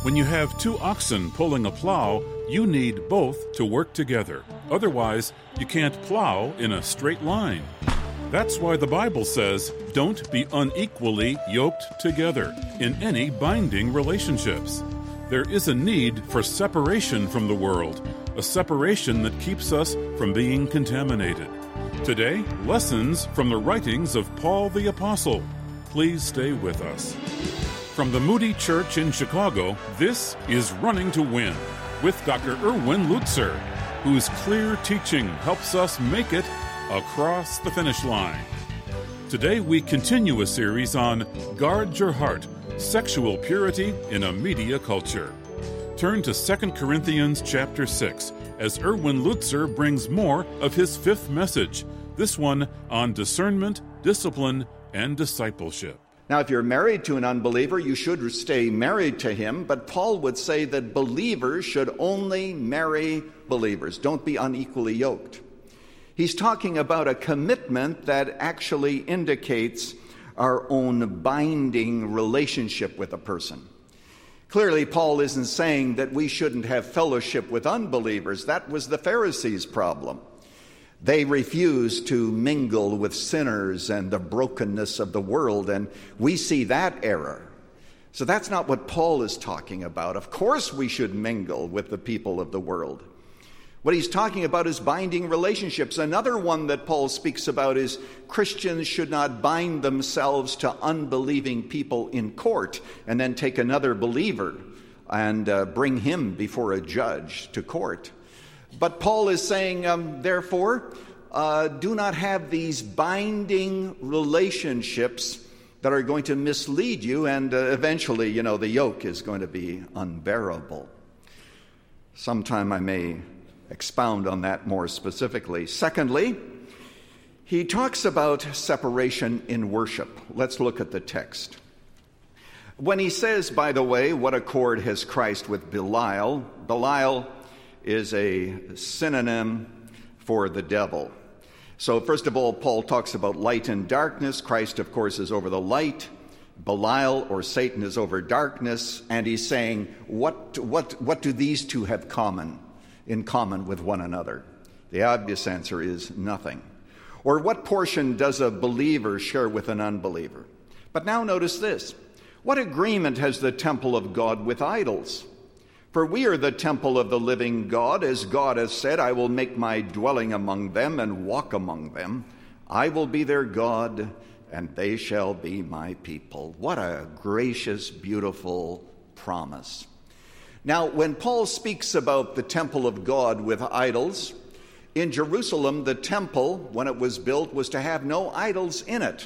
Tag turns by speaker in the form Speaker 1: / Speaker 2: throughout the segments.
Speaker 1: When you have two oxen pulling a plow, you need both to work together. Otherwise, you can't plow in a straight line. That's why the Bible says, don't be unequally yoked together in any binding relationships. There is a need for separation from the world, a separation that keeps us from being contaminated. Today, lessons from the writings of Paul the Apostle. Please stay with us. From the Moody Church in Chicago, this is Running to Win with Dr. Erwin Lutzer, whose clear teaching helps us make it across the finish line. Today we continue a series on Guard Your Heart, Sexual Purity in a Media Culture. Turn to 2 Corinthians chapter 6 as Erwin Lutzer brings more of his fifth message, this one on discernment, discipline, and discipleship.
Speaker 2: Now, if you're married to an unbeliever, you should stay married to him, but Paul would say that believers should only marry believers. Don't be unequally yoked. He's talking about a commitment that actually indicates our own binding relationship with a person. Clearly, Paul isn't saying that we shouldn't have fellowship with unbelievers. That was the Pharisees' problem. They refused to mingle with sinners and the brokenness of the world, and we see that error. So that's not what Paul is talking about. Of course we should mingle with the people of the world. What he's talking about is binding relationships. Another one that Paul speaks about is Christians should not bind themselves to unbelieving people in court and then take another believer and bring him before a judge to court. But Paul is saying, therefore, do not have these binding relationships that are going to mislead you, and eventually, the yoke is going to be unbearable. Sometime I may expound on that more specifically. Secondly, he talks about separation in worship. Let's look at the text. When he says, by the way, what accord has Christ with Belial? Belial is a synonym for the devil. So first of all, Paul talks about light and darkness. Christ, of course, is over the light. Belial, or Satan, is over darkness. And he's saying, what do these two have in common with one another? The obvious answer is nothing. Or what portion does a believer share with an unbeliever? But now notice this. What agreement has the temple of God with idols? For we are the temple of the living God, as God has said, I will make my dwelling among them and walk among them. I will be their God, and they shall be my people. What a gracious, beautiful promise. Now, when Paul speaks about the temple of God with idols, in Jerusalem, the temple, when it was built, was to have no idols in it.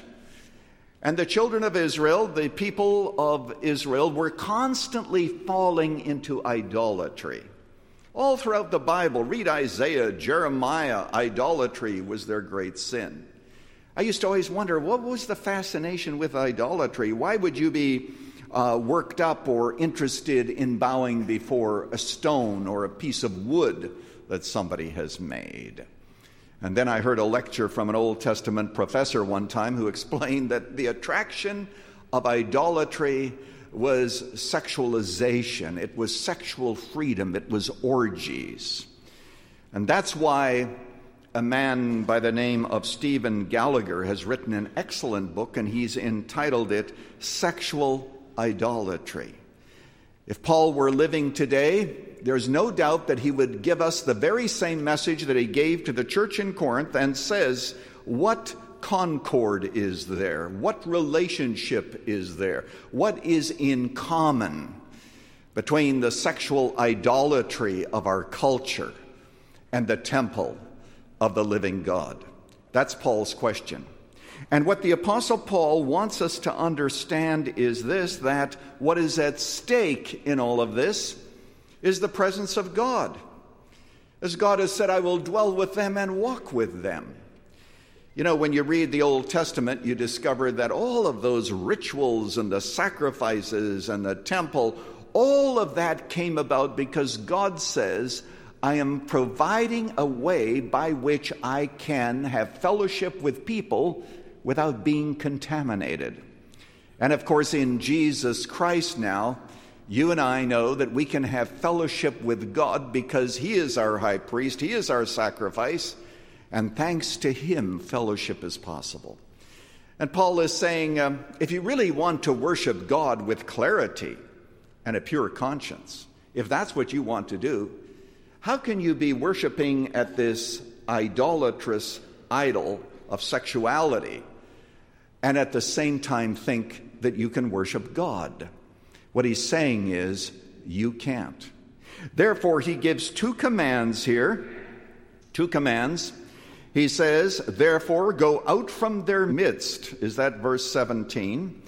Speaker 2: And the children of Israel, the people of Israel, were constantly falling into idolatry. All throughout the Bible, read Isaiah, Jeremiah, idolatry was their great sin. I used to always wonder, what was the fascination with idolatry? Why would you be worked up or interested in bowing before a stone or a piece of wood that somebody has made? And then I heard a lecture from an Old Testament professor one time who explained that the attraction of idolatry was sexualization. It was sexual freedom. It was orgies. And that's why a man by the name of Stephen Gallagher has written an excellent book, and he's entitled it Sexual Idolatry. If Paul were living today, there's no doubt that he would give us the very same message that he gave to the church in Corinth and says, what concord is there? What relationship is there? What is in common between the sexual idolatry of our culture and the temple of the living God? That's Paul's question. And what the Apostle Paul wants us to understand is this, that what is at stake in all of this is the presence of God. As God has said, I will dwell with them and walk with them. When you read the Old Testament, you discover that all of those rituals and the sacrifices and the temple, all of that came about because God says, I am providing a way by which I can have fellowship with people without being contaminated. And of course, in Jesus Christ now, You and I know that we can have fellowship with God because He is our high priest, He is our sacrifice, and thanks to Him, fellowship is possible. And Paul is saying, if you really want to worship God with clarity and a pure conscience, if that's what you want to do, how can you be worshiping at this idolatrous idol of sexuality and at the same time think that you can worship God? What he's saying is, you can't. Therefore, he gives two commands here. Two commands. He says, therefore, go out from their midst. Is that verse 17?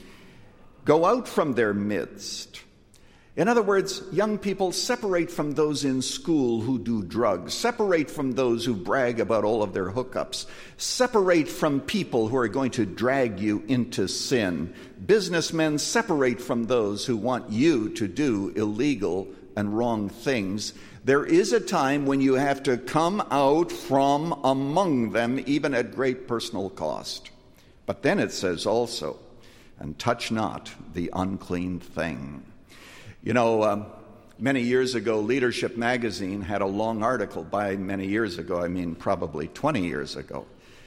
Speaker 2: Go out from their midst. In other words, young people, separate from those in school who do drugs. Separate from those who brag about all of their hookups. Separate from people who are going to drag you into sin. Businessmen, separate from those who want you to do illegal and wrong things. There is a time when you have to come out from among them, even at great personal cost. But then it says also, and touch not the unclean thing. You know, many years ago, Leadership Magazine had a long article, by many years ago, I mean probably 20 years ago,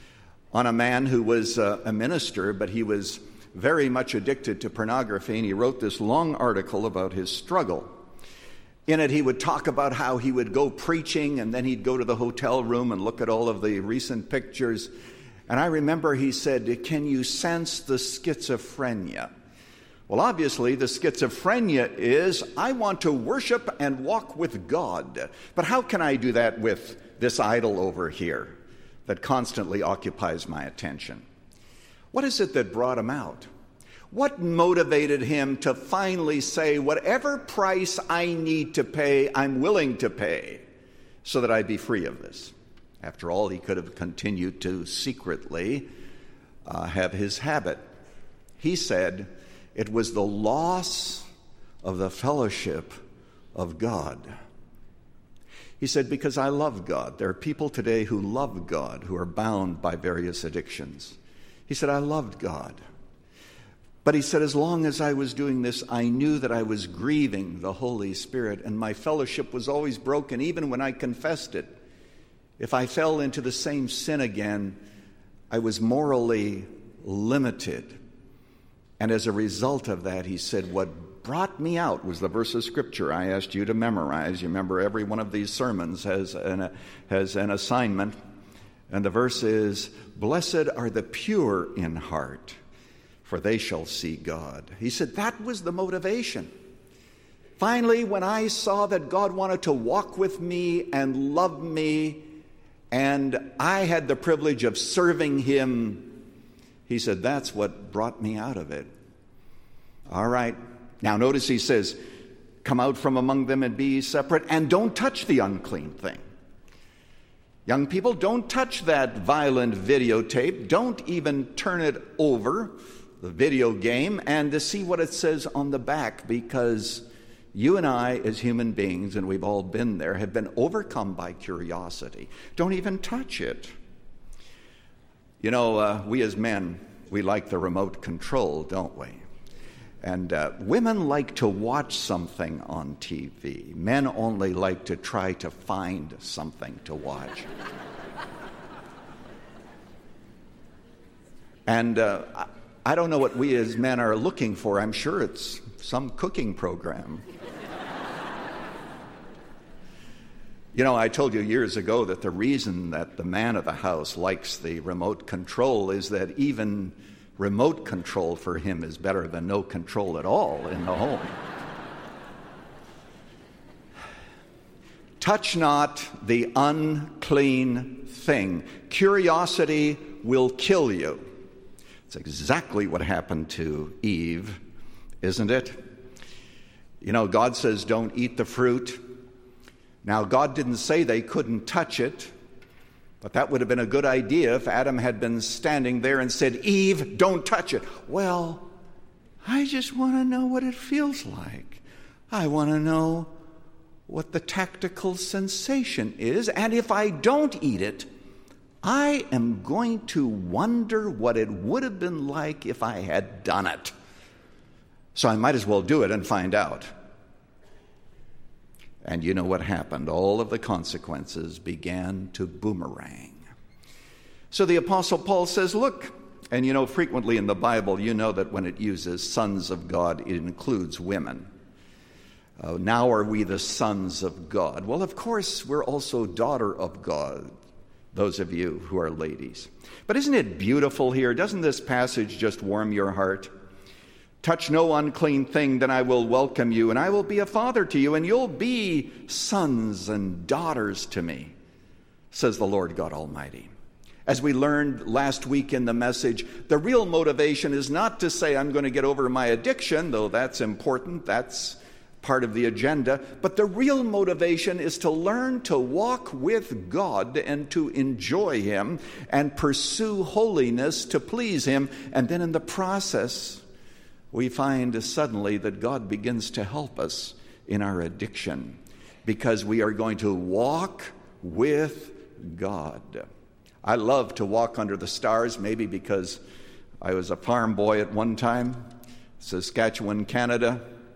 Speaker 2: on a man who was a minister, but he was very much addicted to pornography, and he wrote this long article about his struggle. In it, he would talk about how he would go preaching, and then he'd go to the hotel room and look at all of the recent pictures. And I remember he said, can you sense the schizophrenia? Well, obviously, the schizophrenia is, I want to worship and walk with God. But how can I do that with this idol over here that constantly occupies my attention? What is it that brought him out? What motivated him to finally say, whatever price I need to pay, I'm willing to pay so that I be free of this? After all, he could have continued to secretly have his habit. He said, it was the loss of the fellowship of God. He said, because I love God. There are people today who love God, who are bound by various addictions. He said, I loved God. But he said, as long as I was doing this, I knew that I was grieving the Holy Spirit, and my fellowship was always broken, even when I confessed it. If I fell into the same sin again, I was morally limited. And as a result of that, he said, what brought me out was the verse of Scripture I asked you to memorize. You remember every one of these sermons has an assignment. And the verse is, blessed are the pure in heart, for they shall see God. He said that was the motivation. Finally, when I saw that God wanted to walk with me and love me, and I had the privilege of serving Him, he said, that's what brought me out of it. All right. Now notice he says, come out from among them and be separate, and don't touch the unclean thing. Young people, don't touch that violent videotape. Don't even turn it over, the video game, and to see what it says on the back, because you and I, as human beings, and we've all been there, have been overcome by curiosity. Don't even touch it. You know, we as men, we like the remote control, don't we? And women like to watch something on TV. Men only like to try to find something to watch. And I don't know what we as men are looking for. I'm sure it's some cooking program. You know, I told you years ago that the reason that the man of the house likes the remote control is that even remote control for him is better than no control at all in the home. Touch not the unclean thing. Curiosity will kill you. It's exactly what happened to Eve, isn't it? You know, God says don't eat the fruit. Now, God didn't say they couldn't touch it, but that would have been a good idea if Adam had been standing there and said, Eve, don't touch it. Well, I just want to know what it feels like. I want to know what the tactical sensation is, and if I don't eat it, I am going to wonder what it would have been like if I had done it. So I might as well do it and find out. And you know what happened. All of the consequences began to boomerang. So the Apostle Paul says, look, and you know, frequently in the Bible, you know that when it uses sons of God, it includes women. Now are we the sons of God? Well, of course, we're also daughter of God, those of you who are ladies. But isn't it beautiful here? Doesn't this passage just warm your heart? Touch no unclean thing, then I will welcome you, and I will be a father to you, and you'll be sons and daughters to me, says the Lord God Almighty. As we learned last week in the message, the real motivation is not to say I'm going to get over my addiction, though that's important, that's part of the agenda, but the real motivation is to learn to walk with God and to enjoy Him and pursue holiness to please Him. And then in the process, we find suddenly that God begins to help us in our addiction because we are going to walk with God. I love to walk under the stars, maybe because I was a farm boy at one time, Saskatchewan, Canada.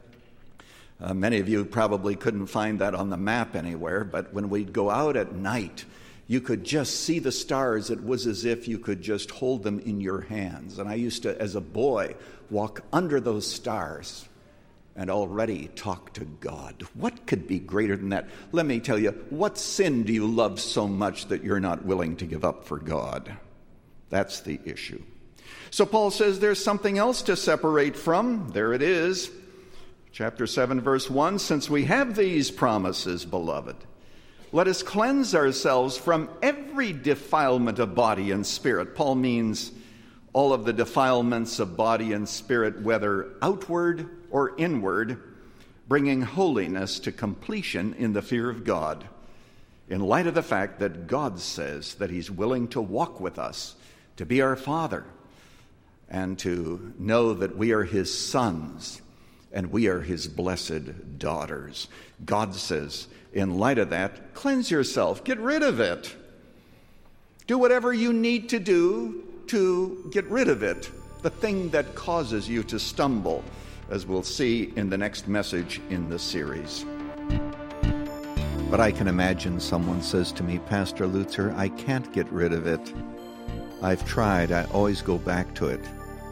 Speaker 2: Many of you probably couldn't find that on the map anywhere, but when we'd go out at night, you could just see the stars. It was as if you could just hold them in your hands. And I used to, as a boy, walk under those stars and already talk to God. What could be greater than that? Let me tell you, what sin do you love so much that you're not willing to give up for God? That's the issue. So Paul says there's something else to separate from. There it is. Chapter 7, verse 1, since we have these promises, beloved, let us cleanse ourselves from every defilement of body and spirit. Paul means all of the defilements of body and spirit, whether outward or inward, bringing holiness to completion in the fear of God, in light of the fact that God says that He's willing to walk with us, to be our Father, and to know that we are His sons, and we are His blessed daughters. God says, in light of that, cleanse yourself, get rid of it. Do whatever you need to do to get rid of it, the thing that causes you to stumble, as we'll see in the next message in this series. But I can imagine someone says to me, Pastor Lutzer, I can't get rid of it. I've tried, I always go back to it.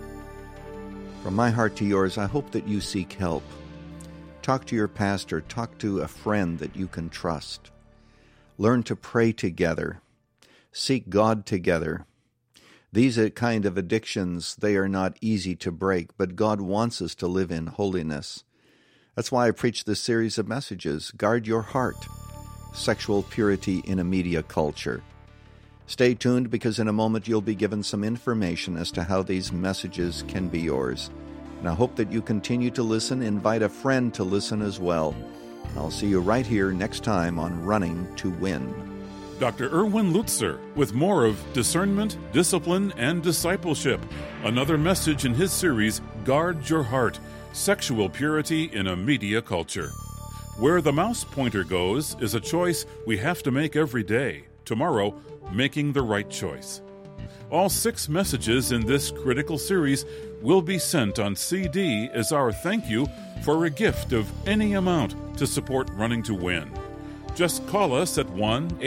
Speaker 2: From my heart to yours, I hope that you seek help. Talk to your pastor. Talk to a friend that you can trust. Learn to pray together. Seek God together. These kind of addictions, they are not easy to break, but God wants us to live in holiness. That's why I preach this series of messages. Guard your heart. Sexual purity in a media culture. Stay tuned because in a moment you'll be given some information as to how these messages can be yours. And I hope that you continue to listen. Invite a friend to listen as well. And I'll see you right here next time on Running to Win.
Speaker 1: Dr. Erwin Lutzer with more of discernment, discipline, and discipleship. Another message in his series, Guard Your Heart, Sexual Purity in a Media Culture. Where the mouse pointer goes is a choice we have to make every day. Tomorrow, making the right choice. All 6 messages in this critical series will be sent on CD as our thank you for a gift of any amount to support Running to Win. Just call us at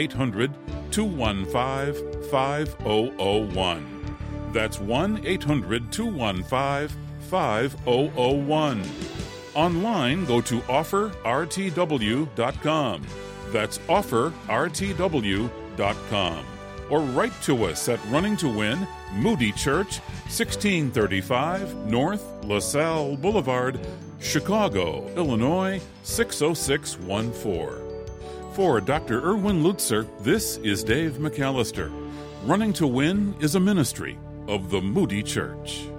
Speaker 1: 1-800-215-5001. That's 1-800-215-5001. Online, go to offerrtw.com. That's offerrtw.com. Or write to us at Running to Win, Moody Church, 1635 North LaSalle Boulevard, Chicago, Illinois, 60614. For Dr. Erwin Lutzer, this is Dave McAllister. Running to Win is a ministry of the Moody Church.